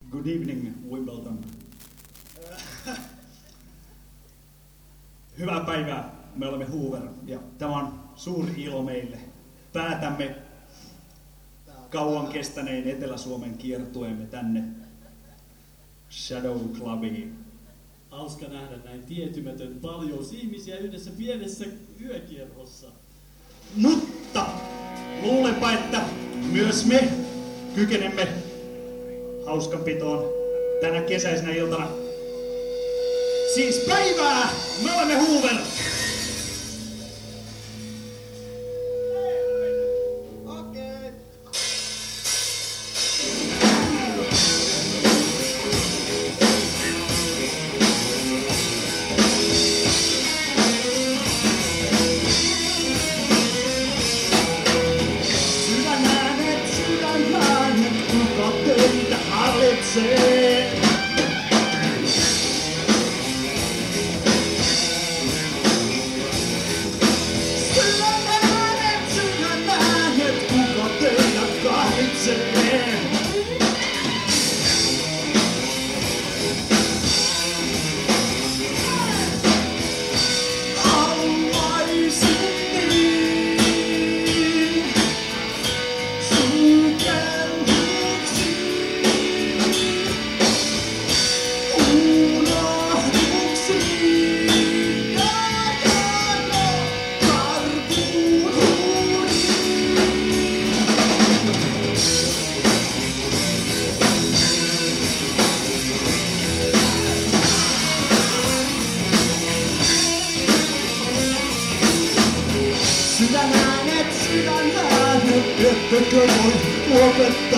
Good evening, Wimbledon. Hyvää päivää. Me olemme Hoover ja tämä on suuri ilo meille. Päätämme kauan kestäneen Etelä-Suomen kiertueemme tänne Shadow Clubiin. Hauska nähdä näin tietymätön paljous ihmisiä yhdessä pienessä yökierrossa. Mutta luulenpa, että myös me kykenemme hauskanpitoon tänä kesäisenä iltana. Siis päivää! Me olemme Hoover! Okei. Sydänäänet, kuka teitä hallitsee? Sydänäänet, kuka teitä kahlitsee? Haluaisin niin sukelluksiin, unohduksiin ja karkuuniin. Sydänäänet, ettekö voi lopettaa?